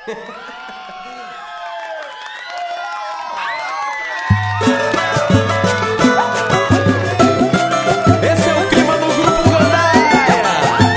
Esse é o clima do grupo Gandaia.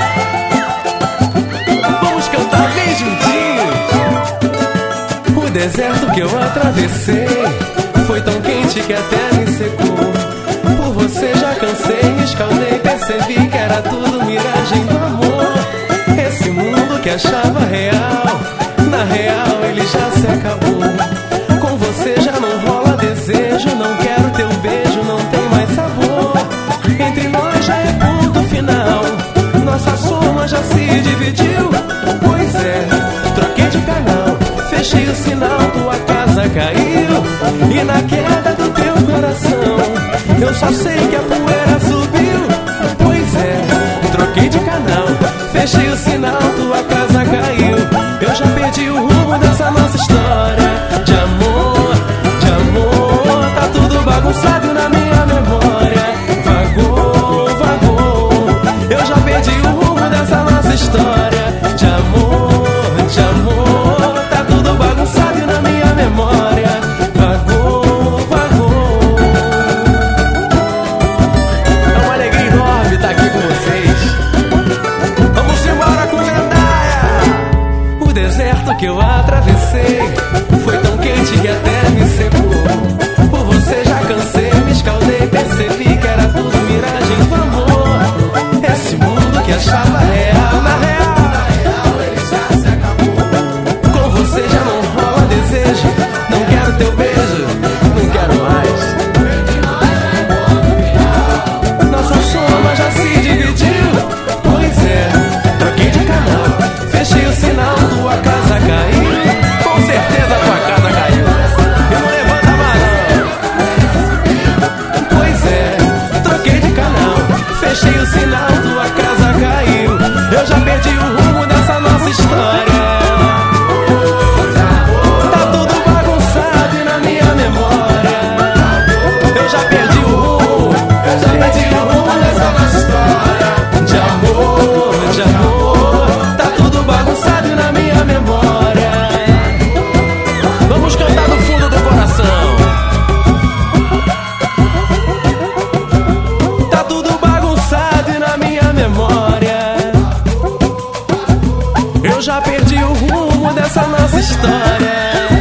Vamos cantar bem juntinhos. O deserto que eu atravessei foi tão quente que até me secou. Por você já cansei, me escaldei, percebi que era tudo miragem do amor. Esse mundo que achava real, na real ele já se acabou. Com você já não rola desejo, não quero teu beijo, não tem mais sabor. Entre nós já é ponto final, nossa soma já se dividiu. Pois é, troquei de canal, fechei o sinal, tua casa caiu. E na queda do teu coração eu só sei que a poeira subiu. Pois é, troquei de canal, fechei o sinal, tua casa caiu. Eu já perdi o rumo dessa nossa história. De amor, tá tudo bagunçado na minha memória. Vagou, eu já perdi o rumo dessa nossa história. De amor, tá tudo bagunçado na minha memória. Vagou. É uma alegria enorme estar aqui com vocês. Vamos embora com Gandaia. O deserto que eu atravessei foi tão quente que até me secou. Por você já cansei, me escaldei, percebi que era tudo miragem do amor. Esse mundo que achava real, na real ele já se acabou. Com você já não rola desejo, não quero teu beijo, não quero mais. Nossa soma já se dividiu. Pois é, troquei de canal, fechei o sinal, tua casa caiu. Com certeza tua casa caiu. Eu não levanta mais não. Pois é, troquei de canal, fechei o sinal, tua casa caiu. Eu já perdi o rumo dessa nossa história. Tá tudo bagunçado e na minha memória. Eu já perdi o rumo, dessa nossa história. De amor, tá tudo bagunçado e na minha memória. Vamos cantar do fundo do coração. Tá tudo bagunçado e na minha memória. Eu já perdi o rumo dessa nossa história.